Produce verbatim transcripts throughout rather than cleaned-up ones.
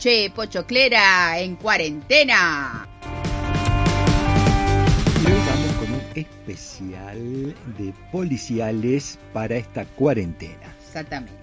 noche pochoclera en cuarentena. Y hoy vamos con un especial de policiales para esta cuarentena. Exactamente.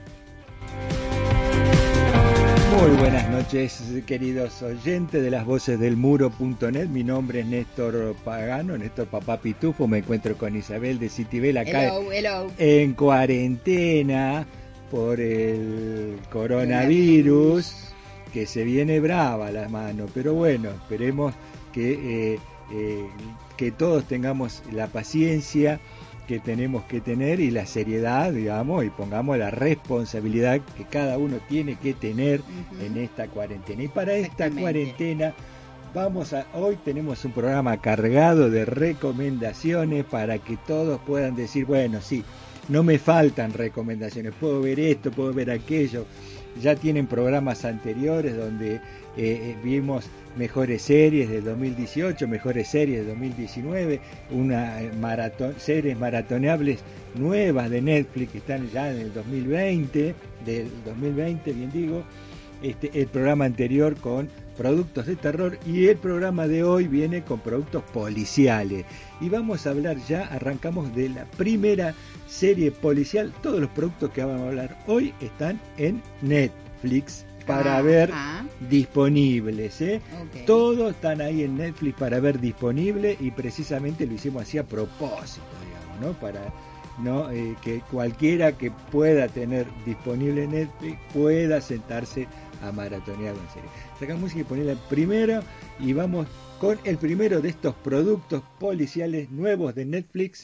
Muy buenas noches, queridos oyentes de las voces del muro punto net. Mi nombre es Néstor Pagano, Néstor Papá Pitufo. Me encuentro con Isabel de Citibel acá hello, hello. en cuarentena por el coronavirus, que se viene brava la mano. Pero bueno, esperemos que, eh, eh, que todos tengamos la paciencia que tenemos que tener y la seriedad, digamos, y pongamos la responsabilidad que cada uno tiene que tener uh-huh. en esta cuarentena. Y para esta cuarentena vamos a, hoy tenemos un programa cargado de recomendaciones para que todos puedan decir, bueno, sí, no me faltan recomendaciones, puedo ver esto, puedo ver aquello. Ya tienen programas anteriores donde eh, vimos mejores series del dos mil dieciocho, mejores series del dos mil diecinueve, una maratón, series maratoneables nuevas de Netflix que están ya en el dos mil veinte, del dos mil veinte, bien digo, este, el programa anterior con productos de terror y el programa de hoy viene con productos policiales. Y vamos a hablar ya, arrancamos de la primera serie policial. Todos los productos que vamos a hablar hoy están en Netflix para Ajá. ver disponibles, ¿eh? Okay. Todos están ahí en Netflix para ver disponibles y precisamente lo hicimos así a propósito, digamos, ¿no? Para no eh, que cualquiera que pueda tener disponible Netflix pueda sentarse a maratonear en serie. Sacamos música y ponerla primero y vamos con el primero de estos productos policiales nuevos de Netflix.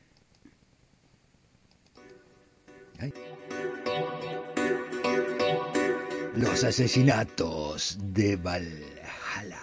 Ay. Los asesinatos de Valhalla.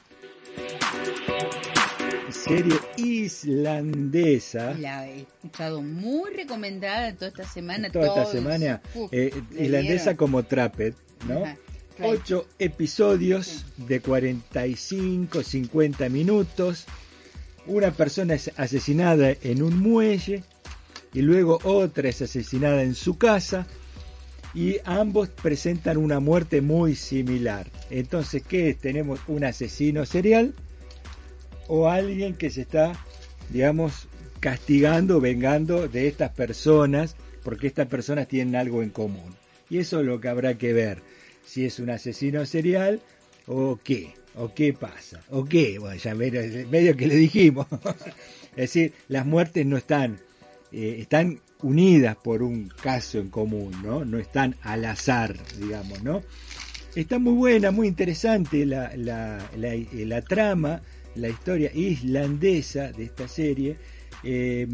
Serie islandesa. La he escuchado muy recomendada toda esta semana. Toda esta semana. Uf, eh, islandesa dieron. Como Trapped, ¿no? Ajá. Ocho episodios sí. de cuarenta y cinco, cincuenta minutos. Una persona es asesinada en un muelle y luego otra es asesinada en su casa y ambos presentan una muerte muy similar. Entonces, ¿qué es? Tenemos un asesino serial o alguien que se está, digamos, castigando, vengando de estas personas porque estas personas tienen algo en común. Y eso es lo que habrá que ver. Si es un asesino serial o qué, o qué pasa, o qué, bueno, ya medio, medio que le dijimos. Es decir, las muertes no están, eh, están unidas por un caso en común, ¿no? No están al azar, digamos, ¿no? Está muy buena, muy interesante la, la, la, la trama, la historia islandesa de esta serie. Eh,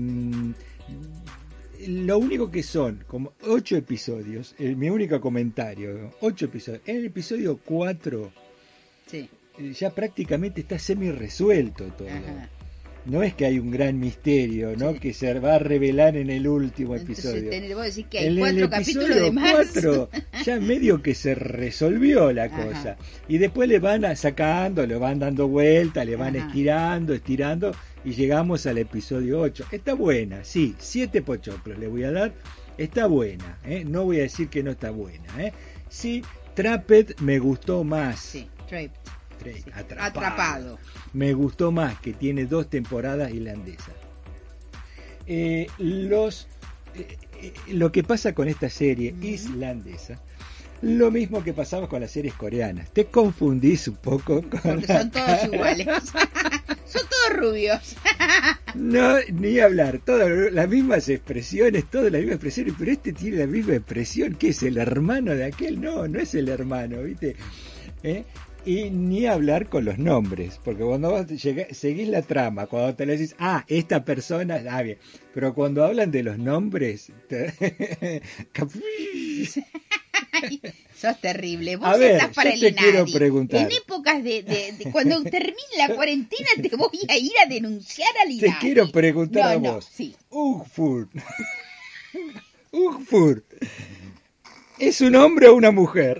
Lo único que son como ocho episodios, el, mi único comentario, ocho episodios. En el episodio cuatro sí. ya prácticamente está semi resuelto todo. Ajá. No es que hay un gran misterio, ¿no? Sí. Que se va a revelar en el último episodio. Entonces, te, vos decís que hay en cuatro el capítulos de más. cuatro, ya medio que se resolvió la Ajá. cosa. Y después le van a sacando, le van dando vuelta, le van Ajá. estirando, estirando. Y llegamos al episodio ocho. Está buena, sí, siete pochoclos le voy a dar. Está buena, ¿eh? No voy a decir que no está buena, ¿eh? Sí, Trapped me gustó más. Sí, Trapped. Trapped. Sí. Atrapado. Atrapado. Me gustó más, que tiene dos temporadas irlandesas. Eh, los, eh, eh, lo que pasa con esta serie mm. islandesa, lo mismo que pasaba con las series coreanas. Te confundís un poco con Porque la... son todos iguales. Son todos rubios. No, ni hablar. Todas las mismas expresiones, todas las mismas expresiones, pero este tiene la misma expresión. ¿Qué es el hermano de aquel? No, no es el hermano, ¿viste? ¿Eh? Y ni hablar con los nombres, porque cuando vos llegás, seguís la trama, cuando te le decís, ah, esta persona, ah, bien, pero cuando hablan de los nombres, te... Ay, sos terrible. Vos a ver, estás para yo el te quiero Inadi. preguntar. En épocas de, de, de cuando termine la cuarentena te voy a ir a denunciar al Inadi. Te quiero preguntar no, a vos. No, sí. Ugfur. Ugfur. ¿Es un hombre o una mujer?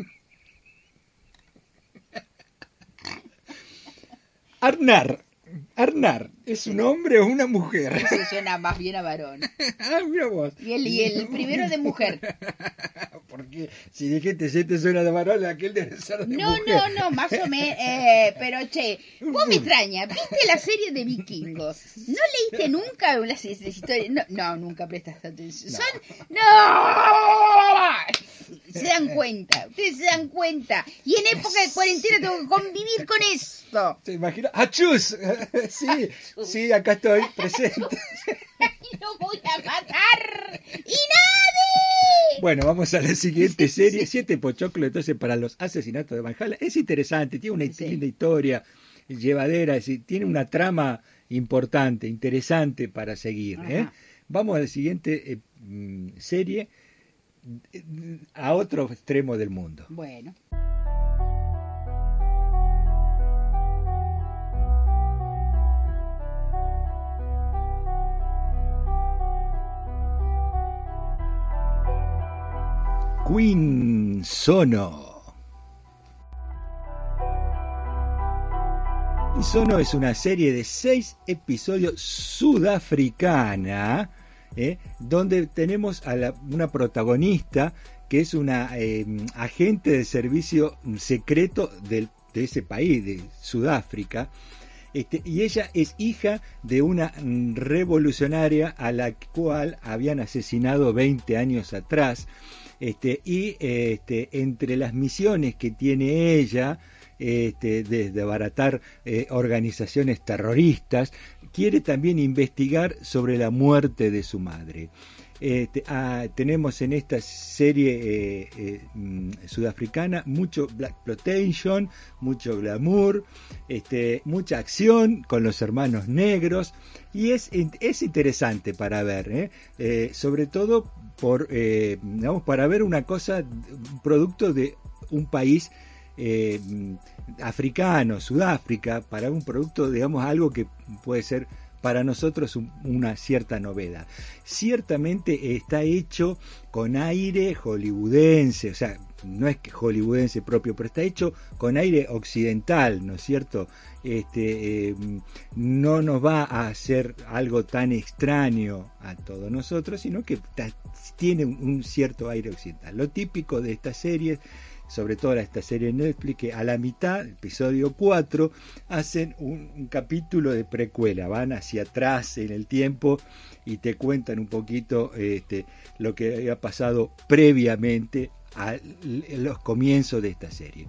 Arnar. Arnar, ¿es un hombre o una mujer? Ese suena más bien a varón. Ah, mira vos. Y el, y el primero de mujer. Porque si dijiste si este suena de varón, aquel debe ser de No, mujer. no, no, más o menos. Eh, pero che, vos me extraña. ¿Viste la serie de vikingos? ¿No leíste nunca las historias? No, no, nunca prestas atención. No. Son... ¡No! Se dan cuenta, ustedes se dan cuenta. Y en época de cuarentena tengo que convivir con esto. ¿Se imagina? ¡Achus! Sí, sí, acá estoy presente. Y lo voy a matar. ¡Y nadie! Bueno, vamos a la siguiente serie. Siete pochoclos, entonces, para los asesinatos de Valhalla. Es interesante, tiene una Sí. linda historia, llevadera, es decir, tiene una trama importante, interesante para seguir. ¿eh? Ajá. Vamos a la siguiente eh, mm, serie, eh, a otro extremo del mundo. Bueno. Queen Sono. Queen Sono es una serie de seis episodios sudafricana, ¿eh? donde tenemos a la, una protagonista que es una eh, agente de servicio secreto del, de ese país, de Sudáfrica. Este, y ella es hija de una revolucionaria a la cual habían asesinado veinte años atrás. Este, y este, entre las misiones que tiene ella, este, desde abaratar eh, organizaciones terroristas, quiere también investigar sobre la muerte de su madre. Este, ah, tenemos en esta serie eh, eh, mm, sudafricana mucho blaxploitation, mucho glamour, este, mucha acción con los hermanos negros, y es, es interesante para ver, ¿eh? Eh, sobre todo por, eh, digamos, para ver una cosa, un producto de un país eh, africano, Sudáfrica, para un producto, digamos, algo que puede ser para nosotros una cierta novedad. Ciertamente está hecho con aire hollywoodense, o sea, no es que hollywoodense propio, pero está hecho con aire occidental, ¿no es cierto? Este, eh, no nos va a hacer algo tan extraño a todos nosotros, sino que ta, tiene un, un cierto aire occidental. Lo típico de estas series, sobre todo esta serie de Netflix, que a la mitad, episodio cuatro, hacen un, un capítulo de precuela, van hacia atrás en el tiempo y te cuentan un poquito este, lo que había pasado previamente a los comienzos de esta serie.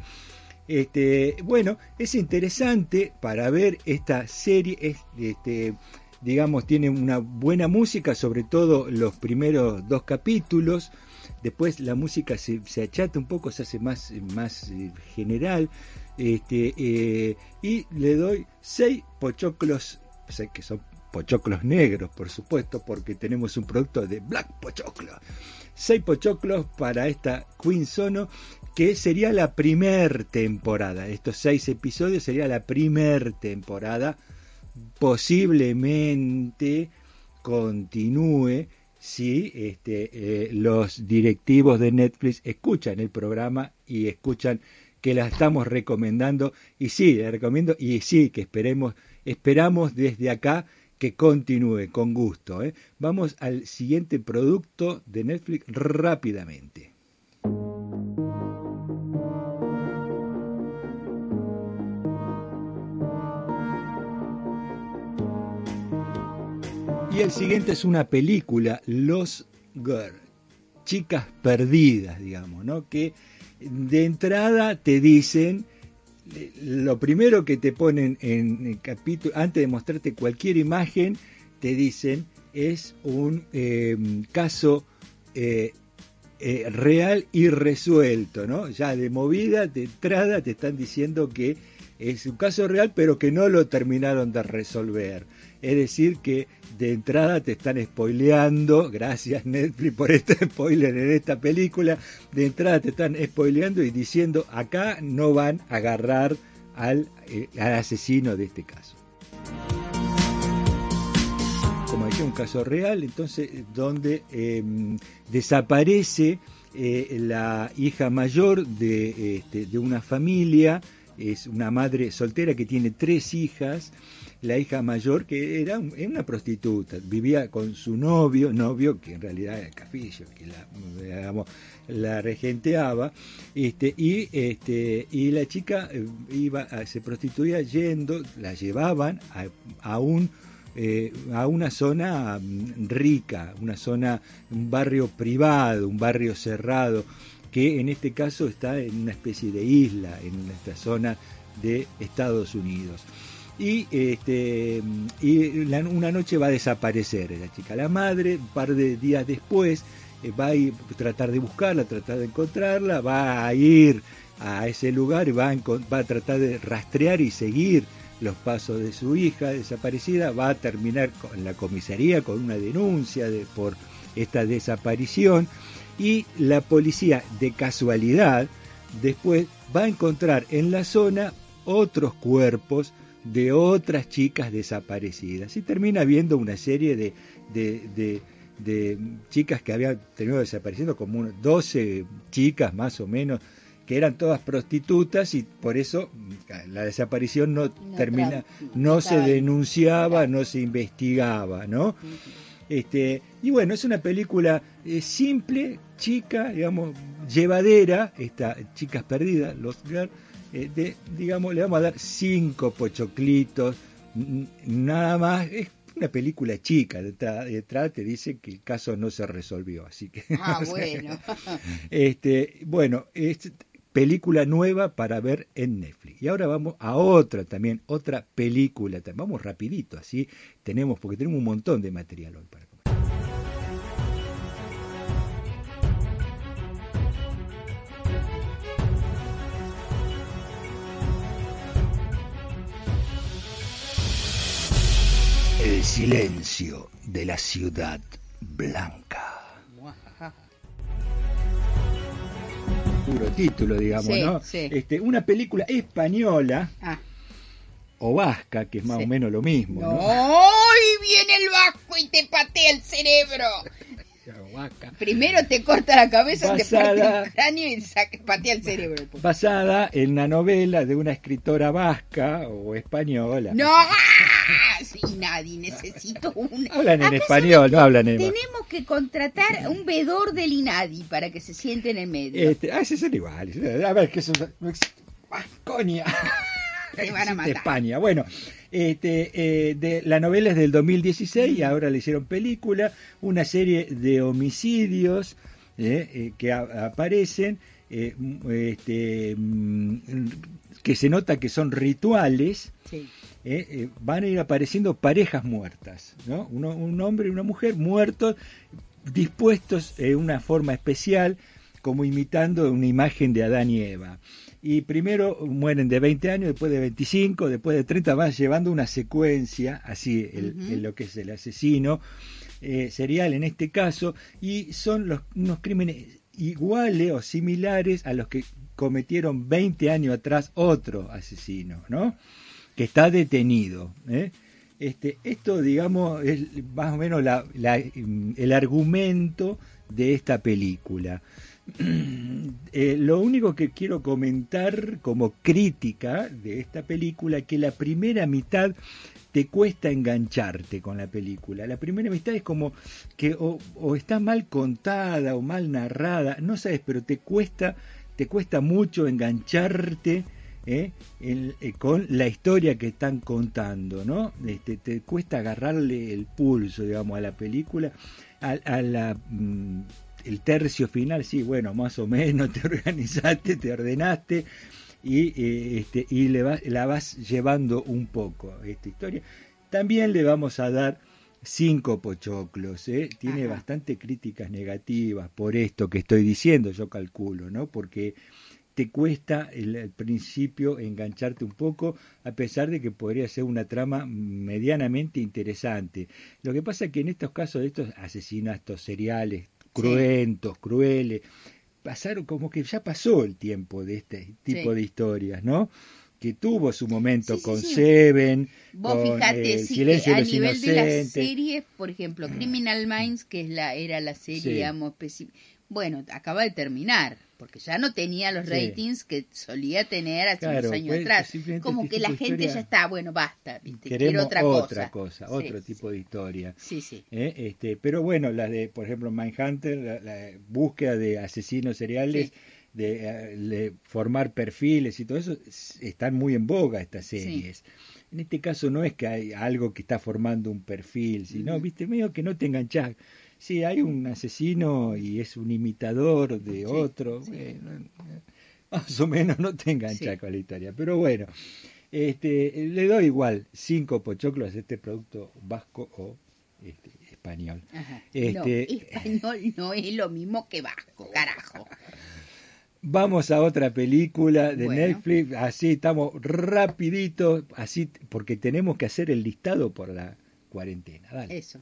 Este, bueno, es interesante para ver esta serie, es, este, digamos, tiene una buena música, sobre todo los primeros dos capítulos. Después la música se, se achata un poco, se hace más, más eh, general, este, eh, y le doy seis pochoclos, o sea, que son pochoclos negros, por supuesto, porque tenemos un producto de Black Pochoclo. Seis pochoclos para esta Queen Sono, que sería la primer temporada. Estos seis episodios sería la primer temporada, posiblemente continúe si este, eh, los directivos de Netflix escuchan el programa y escuchan que la estamos recomendando, y sí, la recomiendo, y sí, que esperemos, esperamos desde acá que continúe con gusto, ¿eh? Vamos al siguiente producto de Netflix rápidamente. Y el siguiente es una película, Lost Girl, chicas perdidas, digamos, ¿no? Que de entrada te dicen, lo primero que te ponen en el capítulo, antes de mostrarte cualquier imagen, te dicen es un eh, caso eh, eh, real y resuelto, ¿no? Ya de movida, de entrada, te están diciendo que es un caso real, pero que no lo terminaron de resolver. Es decir, que de entrada te están spoileando, gracias Netflix por este spoiler en esta película, de entrada te están spoileando y diciendo, acá no van a agarrar al, eh, al asesino de este caso. Como decía, un caso real, entonces, donde eh, desaparece eh, la hija mayor de, este, de una familia, es una madre soltera que tiene tres hijas, la hija mayor, que era un, una prostituta, vivía con su novio, novio que en realidad era Cafillo, que la, digamos, la regenteaba, este, y, este, y la chica iba a, se prostituía yendo, la llevaban a, a un Eh, a una zona rica, una zona, un barrio privado, un barrio cerrado, que en este caso está en una especie de isla, en esta zona de Estados Unidos. Y, este, y la, una noche va a desaparecer la chica. La madre, un par de días después, eh, va a ir, tratar de buscarla, tratar de encontrarla, va a ir a ese lugar y va a, va a tratar de rastrear y seguir los pasos de su hija desaparecida, va a terminar en la comisaría con una denuncia de, por esta desaparición, y la policía, de casualidad, después va a encontrar en la zona otros cuerpos de otras chicas desaparecidas, y termina viendo una serie de, de, de, de chicas que habían terminado desapareciendo, como doce chicas más o menos, que eran todas prostitutas, y por eso la desaparición no, no termina, no se denunciaba, no se investigaba, ¿no? Uh-huh. Este, y bueno, es una película eh, simple, chica, digamos, llevadera, esta Chicas Perdidas, Lost Girl, eh, de, digamos, le vamos a dar cinco pochoclitos, n- nada más. Es una película chica, detrás, detrás te dice que el caso no se resolvió, así que... Ah, bueno. este, bueno, es película nueva para ver en Netflix. Y ahora vamos a otra también, otra película. Vamos rapidito, así tenemos, porque tenemos un montón de material hoy para comer. El silencio de la ciudad blanca. Puro título, digamos, sí, ¿no? Sí. Este, una película española, ah. o vasca, que es más sí. o menos lo mismo, ¿no? ¡No! ¡Y viene el vasco y te patea el cerebro! Primero te corta la cabeza, basada, te parte el cráneo y saca, patea el cerebro. Basada en la novela de una escritora vasca o española. ¡No! Sí, nadie, necesito una. Hablan en español, no hablan en Tenemos que contratar un vedor del INADI para que se siente en el medio. Este, ah, ese son iguales. A ver, que eso no existe. ¡Vasconia! Te van a matar. España. Bueno, este, eh, de, la novela es del dos mil dieciséis y ahora le hicieron película, una serie de homicidios eh, eh, que a, aparecen, eh, este, que se nota que son rituales. Sí. Eh, eh, van a ir apareciendo parejas muertas, ¿no? Uno, un hombre y una mujer muertos, dispuestos en una forma especial, como imitando una imagen de Adán y Eva. Y primero mueren de veinte años, después de veinticinco, después de treinta, van llevando una secuencia, así, el, uh-huh. el, lo que es el asesino eh, serial en este caso, y son los, unos crímenes iguales o similares a los que cometieron veinte años atrás otro asesino, ¿no? Que está detenido. ¿eh? Este, esto, digamos, es más o menos la, la, el argumento de esta película. Eh, lo único que quiero comentar como crítica de esta película es que la primera mitad te cuesta engancharte con la película. La primera mitad es como que o, o está mal contada o mal narrada, no sabes, pero te cuesta, te cuesta mucho engancharte ¿Eh? El, eh, con la historia que están contando, ¿no? Este, te cuesta agarrarle el pulso, digamos, a la película, a, a la mm, el tercio final, sí, bueno, más o menos te organizaste, te ordenaste y eh, este y le va, la vas llevando un poco a esta historia. También le vamos a dar cinco pochoclos, ¿eh? Tiene Ajá. bastante críticas negativas por esto que estoy diciendo, yo calculo, ¿no? Porque te cuesta el, el principio engancharte un poco, a pesar de que podría ser una trama medianamente interesante. Lo que pasa es que en estos casos de estos asesinatos seriales, cruentos, sí. crueles, pasaron como que ya pasó el tiempo de este tipo sí. de historias, ¿no? Que tuvo su momento sí, con sí, sí. Seven, Vos con fíjate, eh, sí, Silencio que de los a nivel Inocentes. De las series, por ejemplo, Criminal Minds, que es la era la serie, sí. digamos, específica. Bueno, acaba de terminar, porque ya no tenía los ratings sí. que solía tener hace claro, unos años pues, atrás. Como que la gente ya está, bueno, basta, ¿viste? Quiero otra, otra cosa. cosa, sí, otro sí. tipo de historia. Sí, sí. ¿Eh? Este, pero bueno, las de, por ejemplo, Mindhunter, la, la búsqueda de asesinos seriales, sí. de, de formar perfiles y todo eso, están muy en boga estas series. Sí. En este caso no es que hay algo que está formando un perfil, sino, uh-huh. viste, medio que no te enganchás. Sí, hay un asesino y es un imitador de sí, otro, sí. Bueno, más o menos no te enganchás sí. con la historia, pero bueno, este, le doy igual cinco pochoclos a este producto vasco o este, español. Ajá. Este, no, español no es lo mismo que vasco, carajo. Vamos a otra película de bueno. Netflix, así estamos rapidito, así porque tenemos que hacer el listado por la cuarentena. Dale. Eso.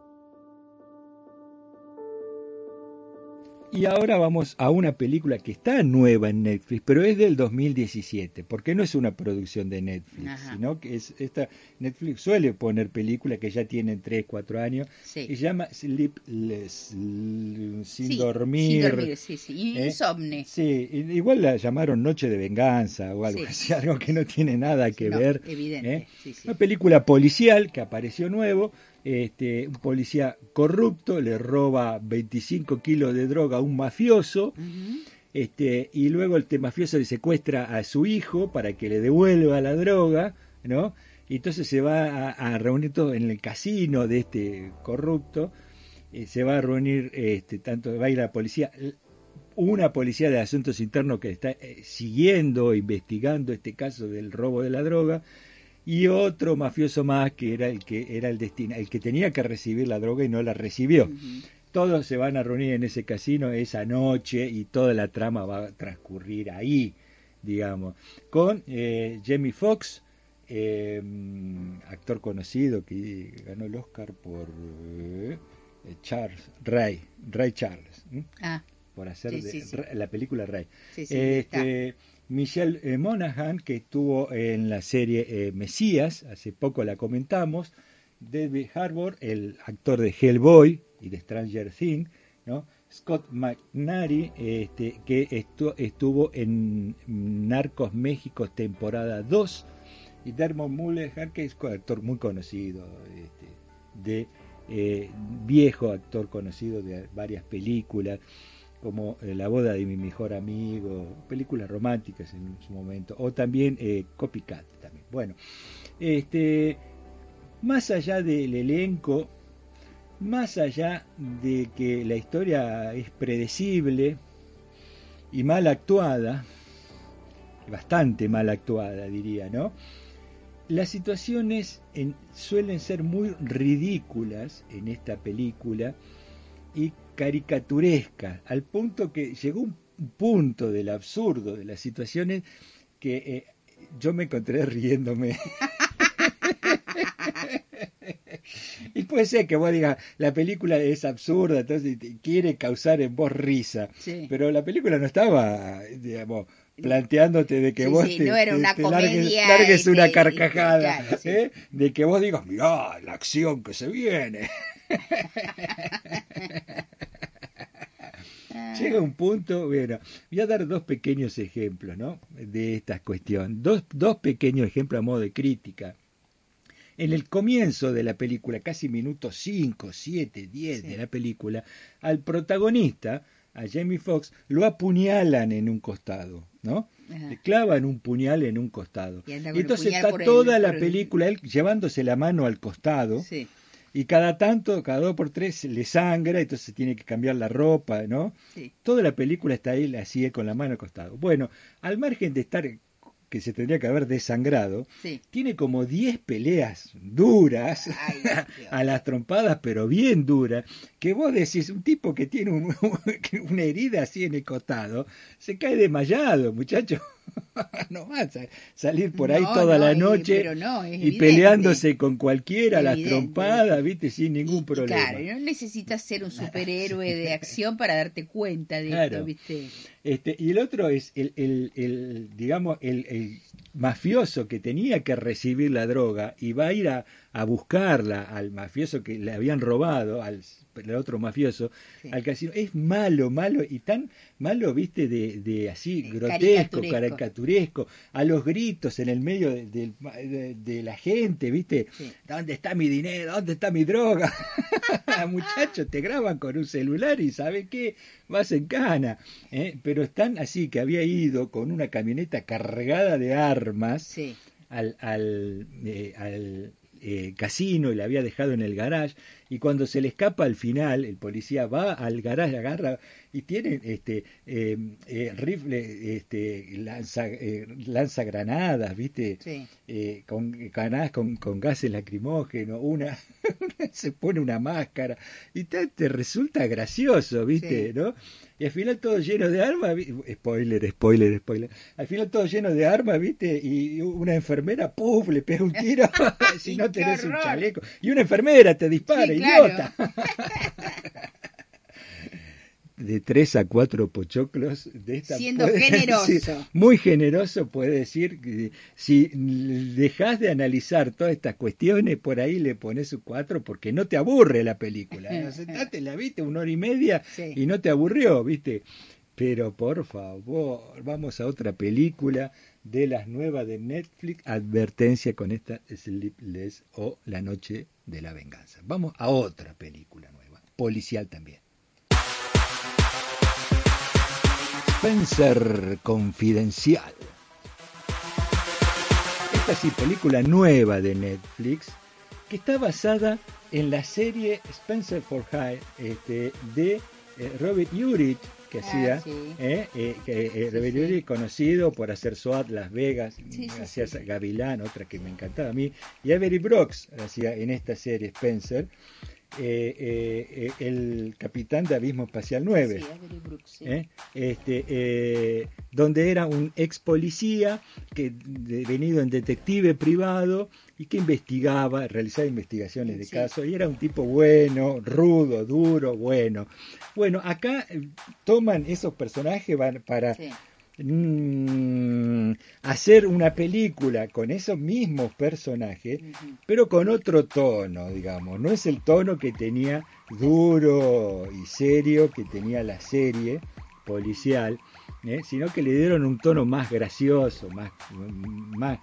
Y ahora vamos a una película que está nueva en Netflix, pero es del dos mil diecisiete, porque no es una producción de Netflix, Ajá. sino que es esta Netflix suele poner películas que ya tienen tres, cuatro años, sí. y se llama Sleepless, sin sí, dormir. Sin dormir, sí, sí, ¿eh? Insomne. Sí, igual la llamaron Noche de Venganza o algo sí. así, algo que no tiene nada que no, ver. Evidente, ¿eh? sí, sí. Una película policial que apareció nuevo. Este, un policía corrupto le roba veinticinco kilos de droga a un mafioso, uh-huh. este, y luego el mafioso le secuestra a su hijo para que le devuelva la droga, ¿no? Y entonces se va a, a reunir todo en el casino de este corrupto, eh, se va a reunir, este, tanto va a ir la policía, una policía de asuntos internos que está eh, siguiendo, investigando este caso del robo de la droga, y otro mafioso más que era el que era el destino, el que tenía que recibir la droga y no la recibió. Uh-huh. Todos se van a reunir en ese casino esa noche y toda la trama va a transcurrir ahí, digamos, con eh, Jamie Foxx, eh, actor conocido que ganó el Oscar por eh, Charles Ray, Ray Charles, ¿eh? ah, por hacer sí, de, sí, sí. la película Ray. Sí, sí, este, Michelle eh, Monaghan, que estuvo en la serie eh, Mesías, hace poco la comentamos, David Harbour, el actor de Hellboy y de Stranger Things, ¿no? Scott McNary, este, que estu- estuvo en Narcos México temporada dos, y Dermot Mulholland, que es un actor muy conocido, este, de eh, viejo actor conocido de varias películas, como eh, La boda de mi mejor amigo, películas románticas en su momento, o también eh, Copycat también. Bueno, este, más allá del elenco, más allá de que la historia es predecible y mal actuada, bastante mal actuada diría, ¿no? Las situaciones en, suelen ser muy ridículas en esta película y caricaturesca, al punto que llegó un punto del absurdo de las situaciones que eh, yo me encontré riéndome. Y puede ser que vos digas, la película es absurda, entonces quiere causar en vos risa, sí. Pero la película no estaba, digamos, planteándote de que sí, vos sí, te, no era te, una te comedia, largues, largues este, una carcajada, este, claro, sí. ¿eh? De que vos digas, mirá, la acción que se viene. Llega un punto, bueno, voy a dar dos pequeños ejemplos, ¿no? De esta cuestión, dos, dos pequeños ejemplos a modo de crítica. En el comienzo de la película, casi minutos cinco, siete, diez sí. de la película, al protagonista, a Jamie Foxx, lo apuñalan en un costado, ¿no? Ajá. Le clavan un puñal en un costado. Y, y entonces está toda el, la película, él llevándose la mano al costado, sí. y cada tanto, cada dos por tres, le sangra, entonces tiene que cambiar la ropa, ¿no? Sí. Toda la película está ahí así, con la mano al costado. Bueno, al margen de estar, que se tendría que haber desangrado, sí. tiene como diez peleas duras, ay, a las trompadas, pero bien duras, que vos decís, un tipo que tiene un, una herida así en el costado, se cae desmayado, muchacho. No va a salir por ahí no, toda no, la noche eh, no, y evidente. Peleándose con cualquiera, a las trompadas, viste, sin ningún y, problema. Claro, no necesitas ser un superhéroe de acción para darte cuenta de claro. esto, viste. Este, y el otro es el, el, el digamos, el, el mafioso que tenía que recibir la droga y va a ir a, a buscarla al mafioso que le habían robado, al el otro mafioso, sí. al casino, es malo, malo, y tan malo, viste, de, de así, grotesco, caricaturesco. caricaturesco, a los gritos en el medio de, de, de, de la gente, viste, sí. ¿dónde está mi dinero? ¿Dónde está mi droga? Muchachos, te graban con un celular y ¿sabe qué? Vas en cana, ¿eh? Pero están así, que había ido con una camioneta cargada de armas sí. al, al, eh, al eh, casino y la había dejado en el garage, y cuando se le escapa al final, el policía va al garage, agarra y tiene este eh, eh, rifle, este lanza eh, lanza granadas, viste, sí. eh, con granadas con, con gases lacrimógenos, una se pone una máscara y te, te resulta gracioso, viste, sí. ¿no? Y al final todo lleno de armas, spoiler, spoiler, spoiler, al final todo lleno de armas, viste, y una enfermera, puf, le pega un tiro si no tenés un chaleco, y una enfermera te dispara, sí, idiota. Claro. De tres a cuatro pochoclos de esta siendo generoso decir, muy generoso, puede decir que si dejás de analizar todas estas cuestiones, por ahí le pones un cuatro porque no te aburre la película, ¿no? Sentate, la viste una hora y media sí. y no te aburrió, viste, pero por favor, vamos a otra película de las nuevas de Netflix, advertencia con esta Sleepless o La Noche de la Venganza. Vamos a otra película nueva, policial también. Spencer Confidencial. Esta sí, película nueva de Netflix que está basada en la serie Spencer for Hire este, de eh, Robert Urich, que ah, hacía sí. eh, eh, que, eh, sí, Robert sí. Urich, conocido por hacer SWAT Las Vegas, sí, hacía sí, sí. Gavilán, otra que me encantaba a mí, y Avery Brooks hacía en esta serie Spencer. Eh, eh, eh, el capitán de Abismo Espacial nueve, sí, Brooks, sí. ¿eh? este, eh, donde era un ex policía que de, venido en detective privado y que investigaba, realizaba investigaciones de sí. casos, y era un tipo bueno, rudo, duro, bueno. Bueno, acá eh, toman esos personajes van para sí. hacer una película con esos mismos personajes, uh-huh. pero con otro tono, digamos. No es el tono que tenía duro y serio que tenía la serie policial, ¿eh? sino que le dieron un tono más gracioso, más, más,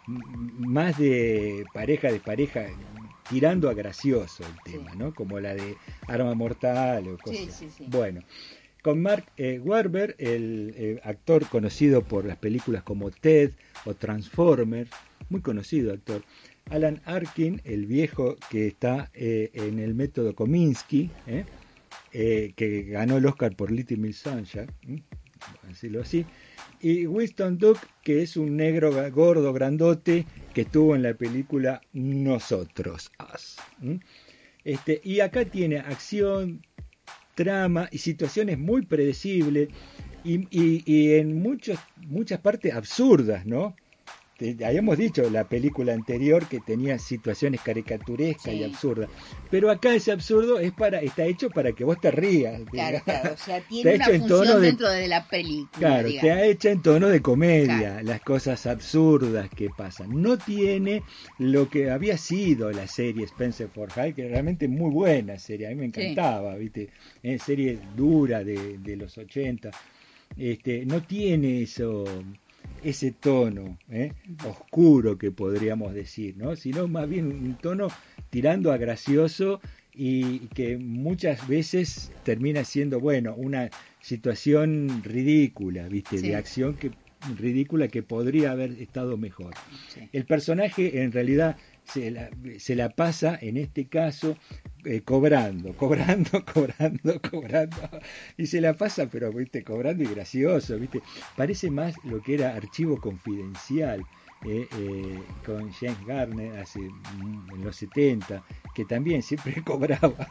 más de pareja de pareja, tirando a gracioso el tema, sí. ¿no? Como la de Arma Mortal o cosas. Sí, sí, sí. Bueno. Con Mark eh, Wahlberg, el eh, actor conocido por las películas como Ted o Transformers, muy conocido actor. Alan Arkin, el viejo que está eh, en el método Kominsky, eh, eh, que ganó el Oscar por Little Miss Sunshine, ¿eh? Por decirlo así. Y Winston Duke, que es un negro gordo, grandote, que estuvo en la película Nosotros. Us, ¿eh? Este, y acá tiene acción, trama y situaciones muy predecibles y, y, y en muchos, muchas partes absurdas, ¿no? Te, habíamos dicho la película anterior que tenía situaciones caricaturescas sí. y absurdas, pero acá ese absurdo es para está hecho para que vos te rías. Claro, claro, o sea, tiene una función de, dentro de la película. Claro, digamos. te ha hecho en tono de comedia, claro. las cosas absurdas que pasan. No tiene lo que había sido la serie Spencer for Hire, que realmente muy buena serie, a mí me encantaba, sí. ¿viste? Eh, serie dura de, de los ochenta. Este, no tiene eso, ese tono ¿eh? oscuro que podríamos decir, ¿no? Sino más bien un tono tirando a gracioso y que muchas veces termina siendo, bueno, una situación ridícula, ¿viste? Sí. De acción que ridícula que podría haber estado mejor. Sí. El personaje en realidad se la, se la pasa en este caso eh, cobrando, cobrando, cobrando, cobrando y se la pasa pero viste cobrando y gracioso, viste, parece más lo que era Archivo Confidencial eh, eh, con James Garner hace en los setenta, que también siempre cobraba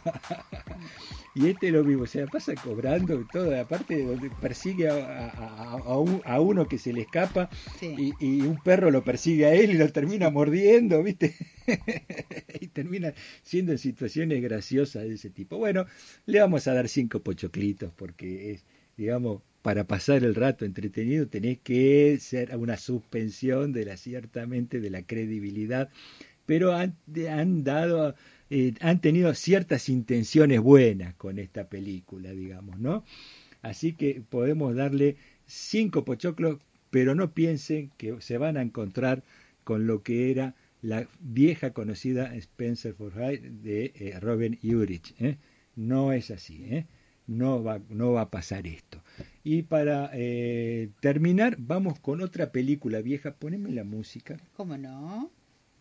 y este lo mismo, se la pasa cobrando y todo, aparte donde persigue a, a, a, un, a uno que se le escapa sí. y, y un perro lo persigue a él y lo termina mordiendo, viste y termina siendo en situaciones graciosas de ese tipo. Bueno, le vamos a dar cinco pochoclitos porque es, digamos, para pasar el rato entretenido tenés que ser una suspensión de la ciertamente de la credibilidad, pero han, han dado eh, han tenido ciertas intenciones buenas con esta película, digamos, ¿no? Así que podemos darle cinco pochoclos, pero no piensen que se van a encontrar con lo que era la vieja conocida Spencer for Hire de eh, Robin Urich, ¿eh? No es así, ¿eh? No va, no va a pasar esto. Y para eh, terminar, vamos con otra película vieja. Poneme la música. ¿Cómo no?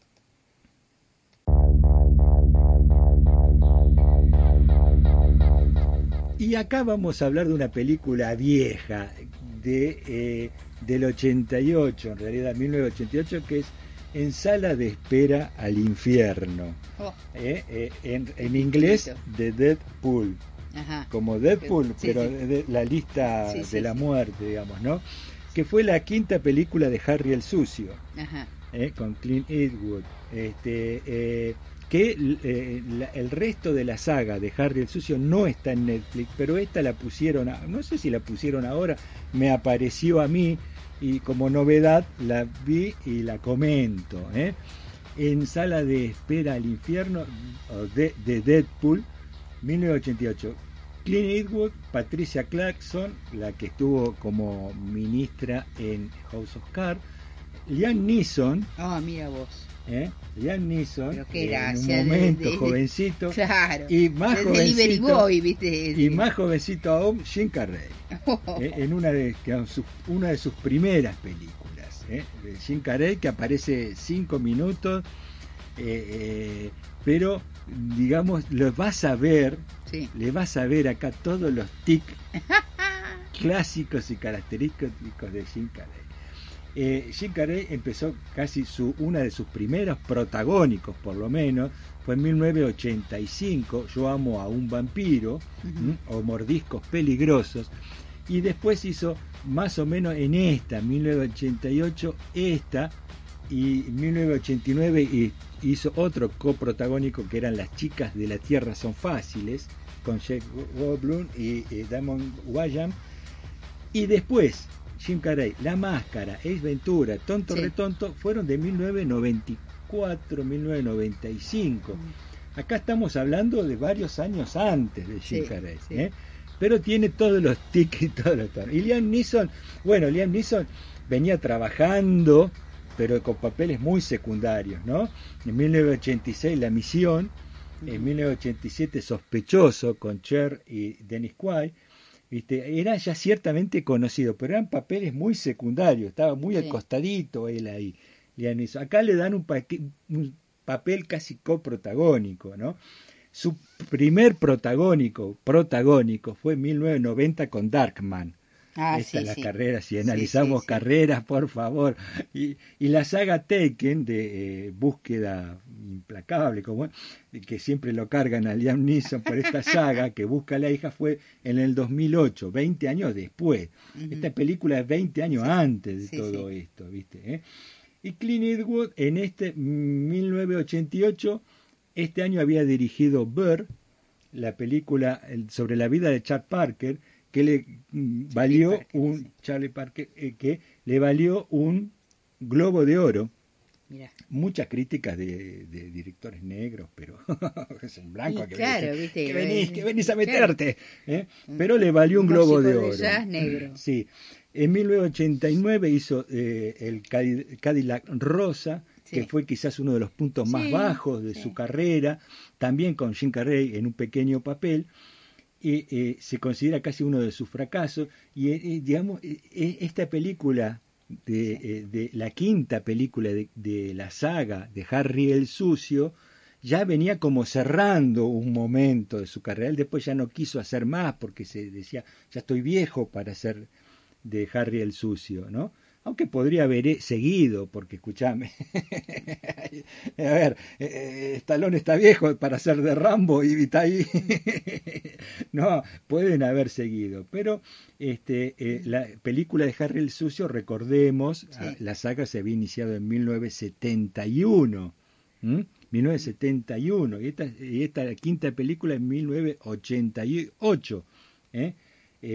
Y acá vamos a hablar de una película vieja de eh, del ochenta y ocho, en realidad mil novecientos ochenta y ocho, que es En Sala de Espera al Infierno. Oh. Eh, eh, en, en inglés, The Deadpool. Ajá. Como Deadpool, sí, pero sí. De la lista sí, sí, de la sí. muerte, digamos, ¿no? Que fue la quinta película de Harry el Sucio. Ajá. Eh, con Clint Eastwood. Este, eh, que eh, la, el resto de la saga de Harry el Sucio no está en Netflix, pero esta la pusieron, a, no sé si la pusieron ahora, me apareció a mí y como novedad la vi y la comento. ¿eh? En Sala de Espera al Infierno, de, de Deadpool, mil novecientos ochenta y ocho. Clint Eastwood, Patricia Clarkson, la que estuvo como ministra en House of Cards, Liam Neeson. Ah, oh, mira vos. ¿Eh? Liam Neeson, en un momento de, de, jovencito, claro, y más de, jovencito, Boy, ¿viste? y más jovencito aún, Jim Carrey, oh. eh, en una de, su, una de sus primeras películas, eh, de Jim Carrey, que aparece cinco minutos, eh, eh, pero digamos, lo vas a ver, sí. le vas a ver acá todos los tics clásicos y característicos de Jim Carrey. Eh, Jim Carrey empezó casi su, una de sus primeros protagónicos, por lo menos, fue en mil novecientos ochenta y cinco, Yo amo a un vampiro, uh-huh. o Mordiscos peligrosos, y después hizo más o menos en esta, mil novecientos ochenta y ocho, esta, y en mil novecientos ochenta y nueve hizo otro coprotagónico que eran Las chicas de la tierra son fáciles, con Jeff Goldblum y eh, Damon Wayans, y después Jim Carrey, La Máscara, Ace Ventura, Tonto sí. Retonto, fueron de mil novecientos noventa y cuatro, mil novecientos noventa y cinco. Mm. Acá estamos hablando de varios años antes de Jim sí, Carrey, sí. ¿eh? Pero tiene todos los tics y todos los tonos. Y Liam Neeson, bueno, Liam Neeson venía trabajando, pero con papeles muy secundarios, ¿no? En mil novecientos ochenta y seis, La Misión, mm. en mil novecientos ochenta y siete, Sospechoso, con Cher y Dennis Quaid. ¿Viste? Era ya ciertamente conocido, pero eran papeles muy secundarios, estaba muy sí. acostadito él ahí. Acá le dan un, pa un papel casi coprotagónico, ¿no? Su primer protagónico, protagónico fue en mil novecientos noventa con Darkman. Ah, Esta sí, es la sí. carrera, si analizamos sí, sí, carreras, sí. por favor. Y, y la saga Taken, de eh, búsqueda implacable, como que siempre lo cargan a Liam Neeson por esta saga, que busca a la hija, fue en el dos mil ocho, veinte años después. Uh-huh. Esta película es veinte años sí. antes de sí, todo sí. esto, ¿viste? ¿Eh? Y Clint Eastwood, en este mil novecientos ochenta y ocho, este año había dirigido Burr, la película sobre la vida de Chad Parker, que le valió Parker, un sí. Charlie Parker eh, que le valió un Globo de Oro. Mirá. Muchas críticas de, de directores negros, pero es en blanco que, claro, venís, ¿viste? que venís, que venís a meterte, ¿eh? Pero le valió un, un Globo de Oro. De jazz negro. Sí. En mil novecientos ochenta y nueve hizo eh, el Cadillac Rosa, sí. que fue quizás uno de los puntos sí, más bajos de sí. su carrera, también con Jim Carrey en un pequeño papel. Y eh, se considera casi uno de sus fracasos, y eh, digamos, eh, esta película, de, eh, de la quinta película de, de la saga de Harry el Sucio, ya venía como cerrando un momento de su carrera. Él después ya no quiso hacer más, porque se decía, ya estoy viejo para ser de Harry el Sucio, ¿no? Aunque podría haber seguido, porque escuchame, a ver, eh, Stallone está viejo para ser de Rambo y está ahí, no, pueden haber seguido, pero este, eh, la película de Harry el Sucio, recordemos, sí. la saga se había iniciado en mil novecientos setenta y uno, ¿Mm? mil novecientos setenta y uno, y esta, y esta quinta película en mil novecientos ochenta y ocho, ¿eh? Eh,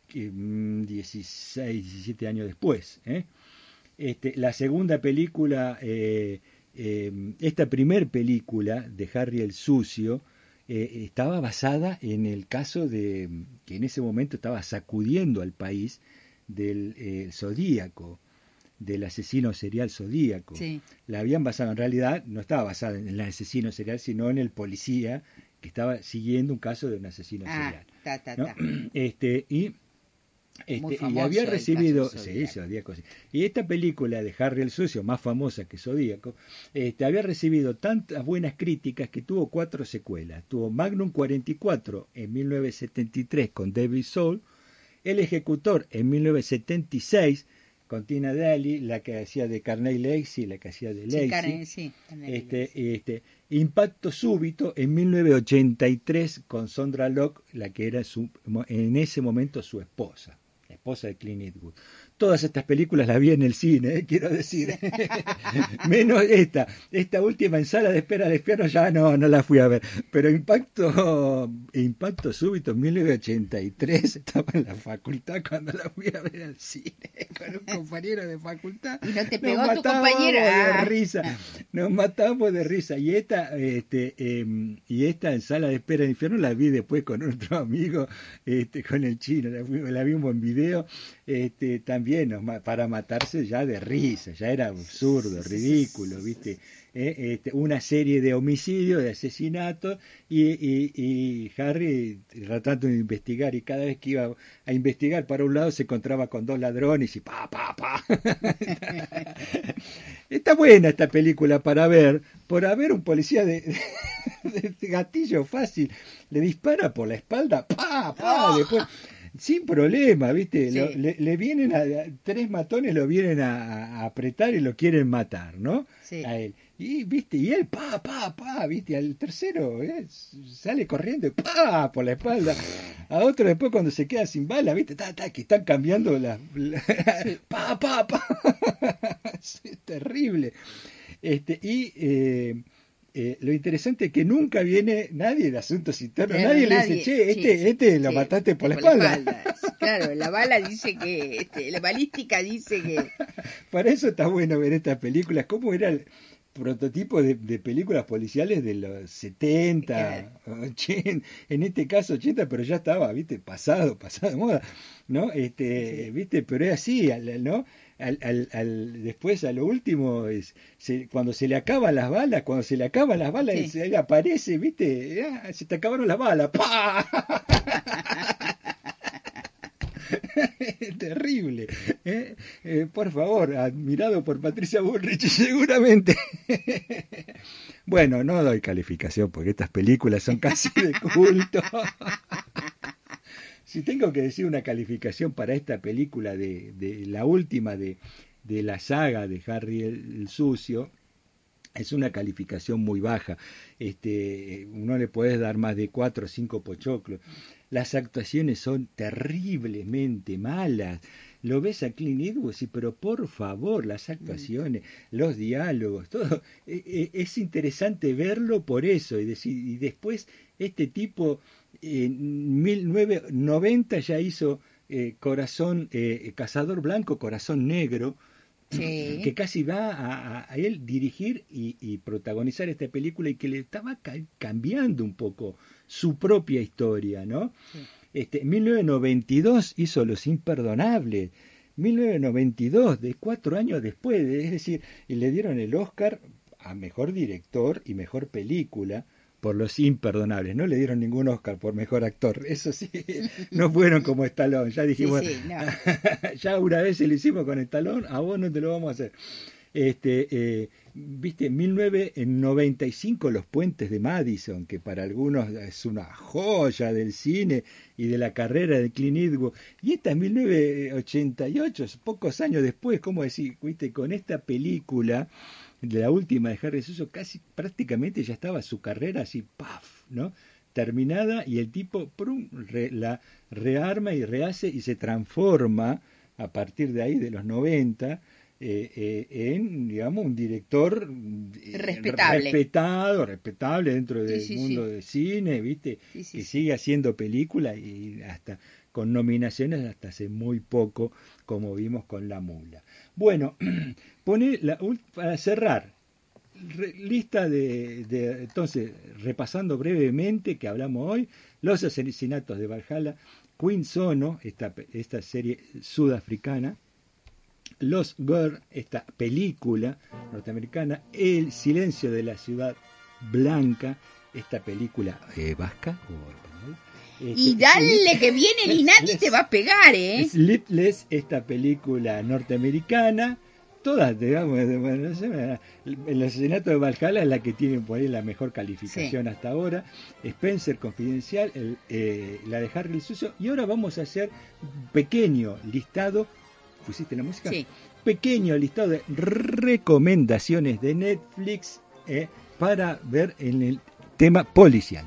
dieciséis, diecisiete años después. ¿eh? Este, la segunda película, eh, eh, esta primer película de Harry el Sucio, eh, estaba basada en el caso de que en ese momento estaba sacudiendo al país del eh, Zodíaco, del asesino serial Zodíaco. Sí. La habían basado, en realidad no estaba basada en el asesino serial, sino en el policía que estaba siguiendo un caso de un asesino ah, serial. Ta, ta, ¿no? ta. Este, y Este, y había recibido, sí, Zodíaco, sí. Y esta película de Harry el Sucio, más famosa que Zodíaco, este, había recibido tantas buenas críticas que tuvo cuatro secuelas. Tuvo Magnum cuarenta y cuatro en mil novecientos setenta y tres con David Soul, El Ejecutor en mil novecientos setenta y seis con Tina Daly, la que hacía de Carney Lacey, la que hacía de Lacey. Sí, Carney, sí, este, este, Impacto Súbito en mil novecientos ochenta y tres con Sondra Locke, la que era su, en ese momento su esposa. La esposa de Clint Eastwood. Todas estas películas las vi en el cine, ¿eh? Quiero decir. Menos esta. Esta última en sala de espera de infierno ya no, no la fui a ver. Pero Impacto Impacto Súbito en mil novecientos ochenta y tres estaba en la facultad cuando la fui a ver al cine con un compañero de facultad. ¿Y no te pegó Nos tu compañero? de risa. Nos matamos de risa. Y esta, este, eh, y esta en sala de espera de infierno la vi después con otro amigo, este, con el chino. La, la vimos en video, este, también nos, para matarse ya de risa, ya era absurdo, ridículo, ¿viste? Eh, este, una serie de homicidios, de asesinatos, y, y, y Harry tratando de investigar, y cada vez que iba a investigar para un lado se encontraba con dos ladrones y pa, pa, pa. Está buena esta película para ver, por haber un policía de, de, de gatillo fácil, le dispara por la espalda, pa, pa, oh. Después... sin problema, ¿viste? Sí. Lo, le, le vienen a, tres matones lo vienen a, a apretar y lo quieren matar, ¿no? Sí. A él. Y, ¿viste? Y él, pa, pa, pa, ¿viste? Al tercero ¿eh? Sale corriendo y pa, por la espalda. A otro después cuando se queda sin bala, ¿viste? Ta, ta, que están cambiando la... la sí. Pa, pa, pa. Es terrible. Este, y... Eh, Eh, lo interesante es que nunca viene nadie de asuntos internos, Pero nadie, nadie le dice, che, este, sí, este sí, lo mataste por, por la espalda. La espalda. Claro, la bala dice que, este, la balística dice que... Para eso está bueno ver estas películas, cómo era el prototipo de, de películas policiales de los setenta, claro. ochenta, en este caso ochenta, pero ya estaba, viste, pasado, pasado de moda, ¿no? Este, sí. Viste, pero es así, ¿no? Al, al, al, después a lo último es se, cuando se le acaban las balas cuando se le acaban las balas sí. Él aparece, viste, ah, se te acabaron las balas, ¡pah! Terrible, ¿eh? Eh, por favor, admirado por Patricia Bullrich seguramente. Bueno, no doy calificación porque estas películas son casi de culto. Si tengo que decir una calificación para esta película de, de la última de, de la saga de Harry el, el Sucio, es una calificación muy baja. Este, no le podés dar más de cuatro o cinco pochoclos. Las actuaciones son terriblemente malas. Lo ves a Clint Eastwood, sí, pero por favor, las actuaciones, los diálogos, todo. Es interesante verlo por eso. Y, decir, y después este tipo... en mil novecientos noventa ya hizo eh, Corazón, eh, Cazador Blanco, Corazón Negro, sí. Que casi va a, a él dirigir y, y protagonizar esta película y que le estaba ca- cambiando un poco su propia historia, ¿no? Sí. Este, en mil novecientos noventa y dos hizo Los Imperdonables, mil novecientos noventa y dos, de cuatro años después, es decir, y le dieron el Oscar a Mejor Director y Mejor Película, por Los Imperdonables. No le dieron ningún Oscar por mejor actor. Eso sí, no fueron como Stallone. Ya dijimos, sí, sí, no. Ya una vez se lo hicimos con Stallone, a vos no te lo vamos a hacer. Este, eh, viste, en mil novecientos noventa y cinco Los Puentes de Madison, que para algunos es una joya del cine y de la carrera de Clint Eastwood. Y esta en mil novecientos ochenta y ocho, pocos años después, ¿cómo decir? Viste, con esta película... de la última de Harry Suso, casi prácticamente ya estaba su carrera así, ¡paf!, ¿no? Terminada, y el tipo prum, re, la rearma y rehace y se transforma a partir de ahí, de los noventa, eh, eh, en, digamos, un director respetable. respetado, respetable dentro del sí, sí, mundo sí. del cine, ¿viste? Sí, sí, que sí. sigue haciendo películas y hasta con nominaciones hasta hace muy poco, como vimos con La Mula. Bueno, pone la, para cerrar, re, lista de, de, entonces, repasando brevemente que hablamos hoy, Los asesinatos de Valhalla, Queen Sono, esta, esta serie sudafricana, Los Girl, esta película norteamericana, El silencio de la ciudad blanca, esta película eh, vasca o este, y dale Sleep, que viene el Inati y te va a pegar, ¿eh? Sleepless, esta película norteamericana, todas, digamos, bueno, el asesinato de Valhalla es la que tiene por ahí la mejor calificación sí. hasta ahora, Spencer Confidencial, el, eh, la de Harry el Sucio, y ahora vamos a hacer un pequeño listado. ¿Pusiste la música? Sí. Pequeño listado de recomendaciones de Netflix eh, para ver en el tema policial.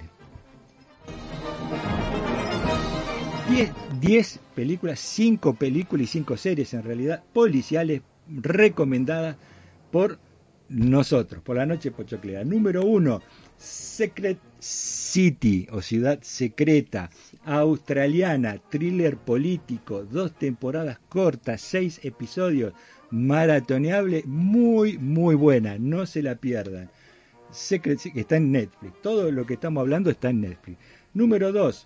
diez películas, cinco películas y cinco series en realidad policiales recomendadas por nosotros, por la noche pochoclera. Número uno, Secret City o Ciudad Secreta, australiana, thriller político, dos temporadas cortas, seis episodios, maratoneable, muy muy buena, no se la pierdan. Secret City, está en Netflix, todo lo que estamos hablando está en Netflix. Número dos,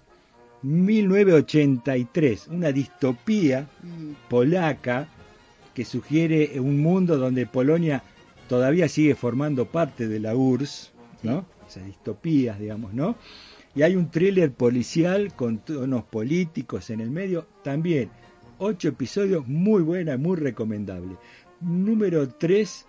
mil novecientos ochenta y tres, una distopía mm. polaca que sugiere un mundo donde Polonia todavía sigue formando parte de la U R S S, ¿no? Esas distopías, digamos, ¿no? Y hay un thriller policial con tonos políticos en el medio, también ocho episodios, muy buena, muy recomendable. Número tres,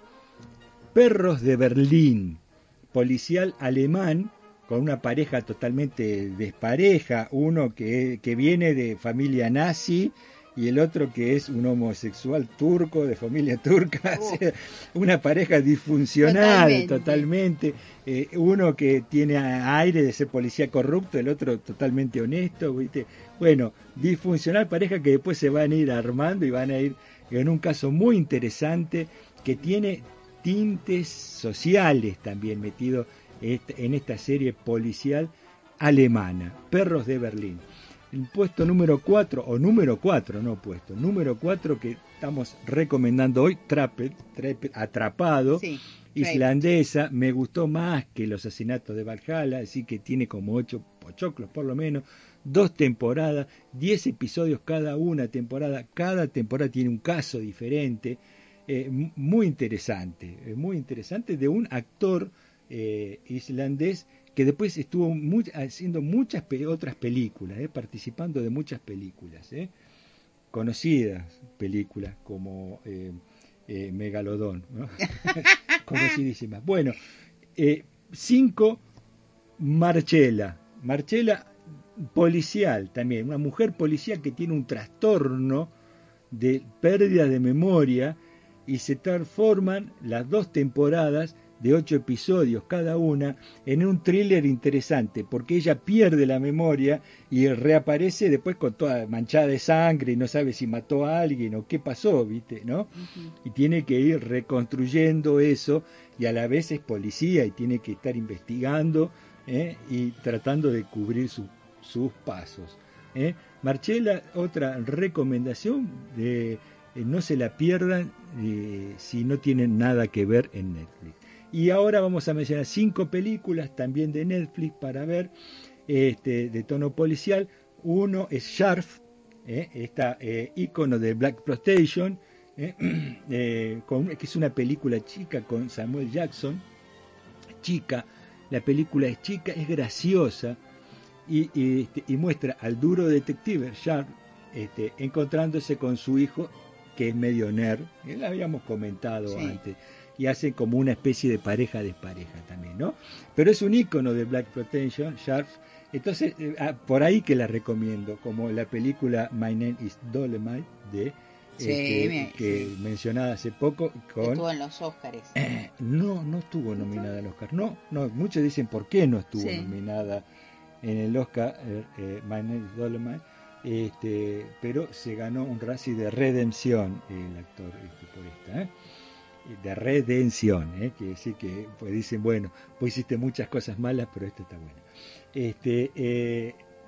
Perros de Berlín, policial alemán con una pareja totalmente despareja, uno que, que viene de familia nazi y el otro que es un homosexual turco de familia turca, oh. o sea, una pareja disfuncional totalmente, totalmente. Eh, uno que tiene aire de ser policía corrupto, el otro totalmente honesto, ¿viste? Bueno, disfuncional pareja que después se van a ir armando y van a ir en un caso muy interesante que tiene tintes sociales también metidos en esta serie policial alemana, Perros de Berlín. El puesto número cuatro, o número cuatro, no puesto, número cuatro que estamos recomendando hoy, Trapped, Trapped Atrapado, sí, islandesa, me gustó más que Los asesinatos de Valhalla, así que tiene como ocho pochoclos por lo menos, dos temporadas, diez episodios cada una temporada, cada temporada tiene un caso diferente, eh, muy interesante, eh, muy interesante de un actor eh, islandés que después estuvo muy, haciendo muchas pe- otras películas, eh, participando de muchas películas, eh, conocidas películas como eh, eh, Megalodón, ¿no? Conocidísimas. Bueno, eh, cinco, Marcella, Marcella policial también, una mujer policial que tiene un trastorno de pérdida de memoria y se transforman las dos temporadas de ocho episodios cada una en un thriller interesante porque ella pierde la memoria y reaparece después con toda manchada de sangre y no sabe si mató a alguien o qué pasó, ¿viste? ¿No? Uh-huh. Y tiene que ir reconstruyendo eso y a la vez es policía y tiene que estar investigando ¿eh? y tratando de cubrir su, sus pasos. ¿eh? Marcella, otra recomendación de eh, no se la pierdan eh, si no tienen nada que ver en Netflix. Y ahora vamos a mencionar cinco películas también de Netflix para ver este, de tono policial. Uno es Sharp, eh, esta eh, ícono de Black Exploitation, eh, eh, con, que es una película chica con Samuel Jackson. Chica, la película es chica, es graciosa y, y, este, y muestra al duro detective Sharp este, encontrándose con su hijo que es medio nerd, que lo habíamos comentado sí. antes. Y hacen como una especie de pareja despareja también, ¿no? Pero es un ícono de Black Exploitation, Sharp. Entonces, eh, por ahí que la recomiendo, como la película My Name is Dolemite, de, sí, este, me, que sí. mencionada hace poco. Con, estuvo en los Óscares. Eh, no, no estuvo nominada al Oscar. No, no, muchos dicen por qué no estuvo sí. nominada en el Oscar, eh, eh, My Name is Dolemite. Este, pero se ganó un Razzie de redención el actor este, por esta, ¿eh? de redención, ¿eh? que decir que pues dicen, bueno, pues hiciste muchas cosas malas, pero esta está buena. Este, eh,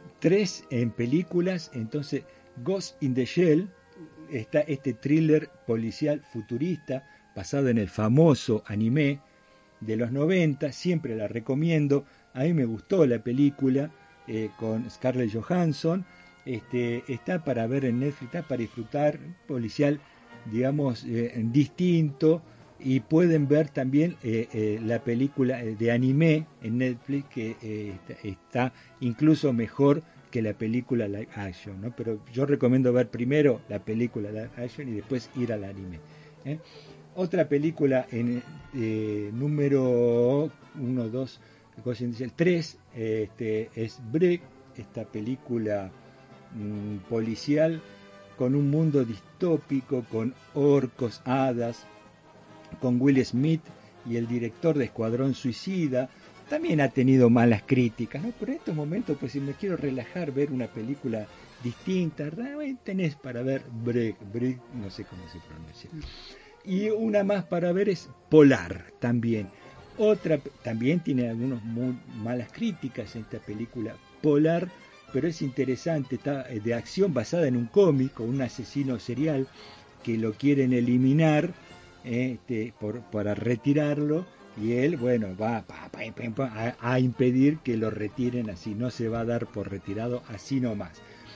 tres en películas. Entonces, Ghost in the Shell, está este thriller policial futurista basado en el famoso anime de los noventa, siempre la recomiendo. A mí me gustó la película, eh, con Scarlett Johansson. Este, está para ver en Netflix, está para disfrutar, policial, digamos, eh, distinto. Y pueden ver también eh, eh, la película de anime en Netflix, que eh, está, está incluso mejor que la película live action, ¿no? Pero yo recomiendo ver primero la película live action y después ir al anime, ¿eh? Otra película en eh, número uno, dos, tres, este, es Brick, esta película mmm, policial con un mundo distópico, con orcos, hadas, con Will Smith y el director de Escuadrón Suicida. También ha tenido malas críticas, ¿no? Pero en estos momentos, pues si me quiero relajar, ver una película distinta, tenés para ver Brick, Brick, no sé cómo se pronuncia. Y una más para ver es Polar, también. Otra, también tiene algunas muy malas críticas en esta película, Polar, pero es interesante, está de acción basada en un cómic, con un asesino serial que lo quieren eliminar, este, por, para retirarlo, y él, bueno, va pa, pa, pa, pa, a, a impedir que lo retiren así, no se va a dar por retirado así nomás.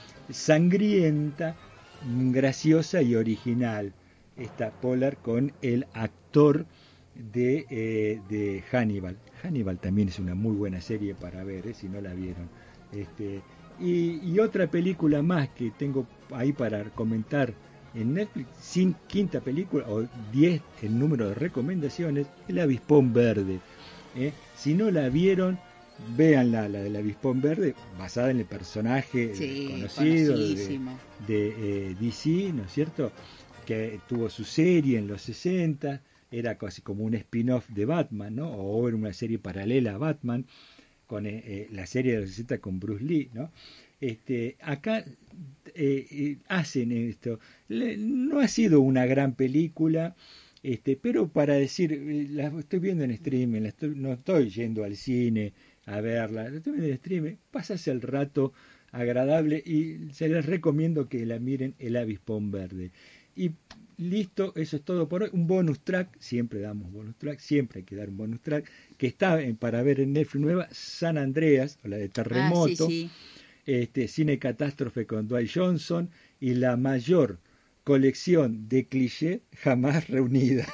Sangrienta, graciosa y original esta Polar, con el actor de, eh, de Hannibal. Hannibal también es una muy buena serie para ver, eh, si no la vieron. Este, y, y otra película más que tengo ahí para comentar en Netflix, sin quinta película, o diez el número de recomendaciones, El Avispón Verde. ¿eh? Si no la vieron, véanla, la del Avispón Verde, basada en el personaje sí, conocido de, de eh, D C, ¿no es cierto?, que tuvo su serie en los sesenta, era casi como un spin-off de Batman, ¿no? O era una serie paralela a Batman, con eh, eh, la serie de los sesenta con Bruce Lee, ¿no? Este, acá eh, eh, hacen esto. Le, no ha sido una gran película, este, pero para decir, eh, la estoy viendo en streaming, la estoy, no estoy yendo al cine a verla, la estoy viendo en streaming, pasas el rato agradable y se les recomiendo que la miren, El Avispón Verde. Y listo, eso es todo por hoy. Un bonus track, siempre damos bonus track, siempre hay que dar un bonus track, que está en, para ver en Netflix nueva, San Andreas, o la de Terremoto. Ah, sí, sí. Este, Cine Catástrofe con Dwight Johnson y la mayor colección de cliché jamás reunida.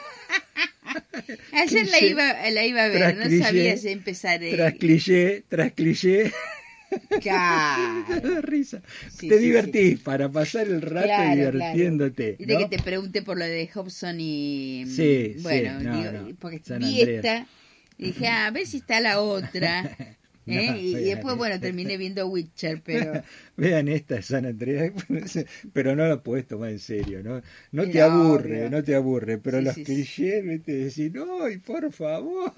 Ayer la iba, la iba a ver, no cliché, sabía si empezar. El... Tras cliché, tras cliché. Claro. Te da risa. Sí, te sí, divertís sí. para pasar el rato claro, divirtiéndote. Claro. ¿No? De que te pregunté por lo de Hobson y. Sí, bueno, sí, no, digo, no. porque San vi Andreas. esta y dije, ah, a ver si está la otra. ¿Eh? No, y, y después, bueno, terminé viendo Witcher, pero... Vean esta San Andreas, pero no la puedes tomar en serio, ¿no? No te no, aburre, no. no te aburre, pero sí, los sí, clichés, sí. te decís, no, y por favor.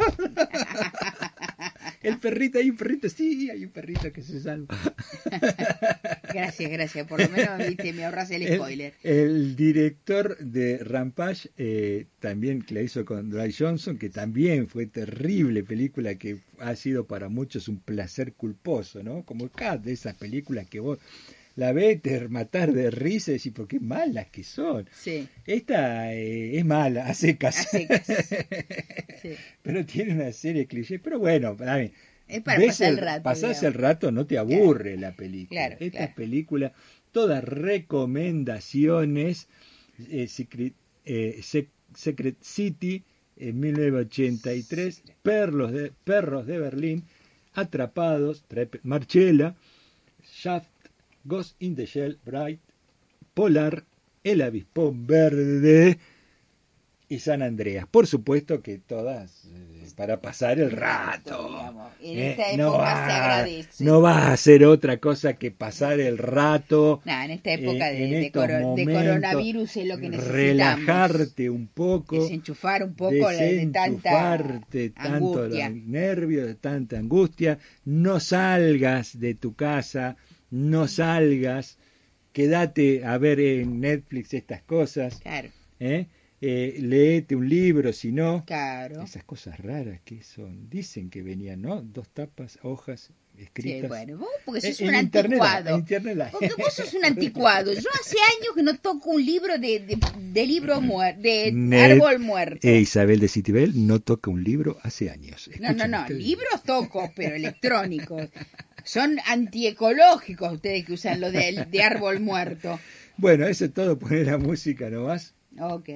El perrito, hay un perrito, sí, hay un perrito que se salva. Gracias, gracias, por lo menos viste, me ahorras el, el spoiler. El director de Rampage, eh, también que la hizo con Dwight Johnson, que también fue terrible película, que ha sido para muchos un placer culposo, ¿no? Como cada de esas películas que vos la ves te matar de risa y decís, ¿por qué malas que son? Sí. Esta eh, es mala, a secas. A secas. Sí. Pero tiene una serie de clichés, pero bueno, para mí. Es para pasar el rato. Pasás el rato, no te aburre claro. la película. Claro, Esta claro. película, todas recomendaciones, eh, Secret, eh, Secret City en mil novecientos ochenta y tres, Perros de, Perros de Berlín, Atrapados, Marcella, Shaft, Ghost in the Shell, Bright, Polar, El Avispón Verde y San Andreas. Por supuesto que todas eh, para pasar el rato. En esta eh, época no va, se agradece. No vas a hacer otra cosa que pasar el rato. No, en esta época eh, de, de, coro, de coronavirus es lo que necesitamos. Relajarte un poco. Desenchufar un poco de tanta tanto angustia. Los nervios, de tanta angustia. No salgas de tu casa, no salgas. Quédate a ver en Netflix estas cosas. Claro. ¿Eh? eh, léete un libro, si no. Claro. Esas cosas raras que son. Dicen que venían, ¿no? Dos tapas, hojas escritas. Sí, bueno, vos porque sos en, un en anticuado. Internet, en internet la... Porque vos sos un anticuado. Yo hace años que no toco un libro de, de, de libro muerto, de Net, árbol muerto. Eh, Isabel de Citibel no toca un libro hace años. Escuchen no, no, no, ustedes. Libros toco, pero electrónicos. Son antiecológicos ustedes que usan lo de, de árbol muerto. Bueno, eso es todo, poner la música nomás. Ok.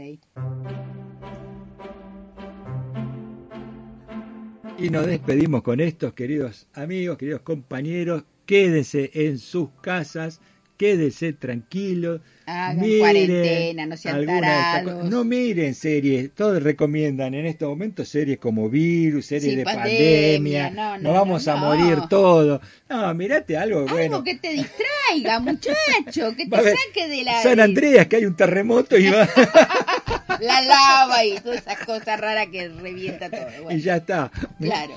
Y nos despedimos con estos, queridos amigos, queridos compañeros. Quédense en sus casas, quédense tranquilos. Hagan miren cuarentena, no sean tarados. No miren series, todos recomiendan en estos momentos series como Virus, series sí, de pandemia, pandemia, no, no, nos vamos no, a no. morir todos. No, mirate algo, algo bueno. Algo que te distraiga, muchacho, que te saque de la... San Andreas, que hay un terremoto y va... la lava y todas esas cosas raras que revienta todo. Bueno, y ya está. Claro.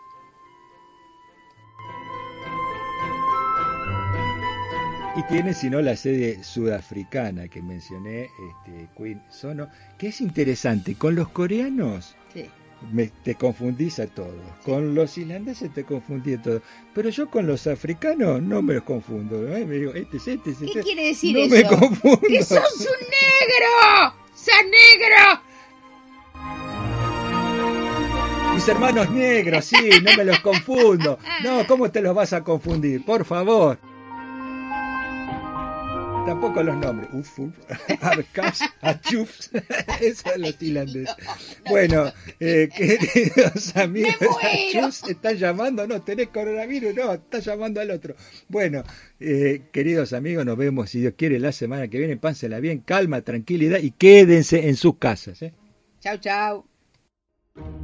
Y tiene, si no, la serie sudafricana que mencioné, este, Queen Sono, que es interesante. Con los coreanos sí. me, te confundís a todos. Sí. Con los islandeses te confundí a todos. Pero yo con los africanos no me los confundo. ¿eh? Me digo, este es este, este. ¿Qué este. quiere decir no eso? No me confundo. ¡Que sos un negro! ¡Sos negro! Mis hermanos negros, sí, no me los confundo. No, ¿cómo te los vas a confundir? Por favor. Tampoco los nombres. Uf, uf. Arcash, Achuf. Eso es los islandeses. No, no, bueno, eh, queridos amigos, Achuf, ¿estás llamando? No, tenés coronavirus. No, estás llamando al otro. Bueno, eh, queridos amigos, nos vemos, si Dios quiere, la semana que viene. Pánsela bien, calma, tranquilidad y quédense en sus casas. ¿eh? Chau, chau.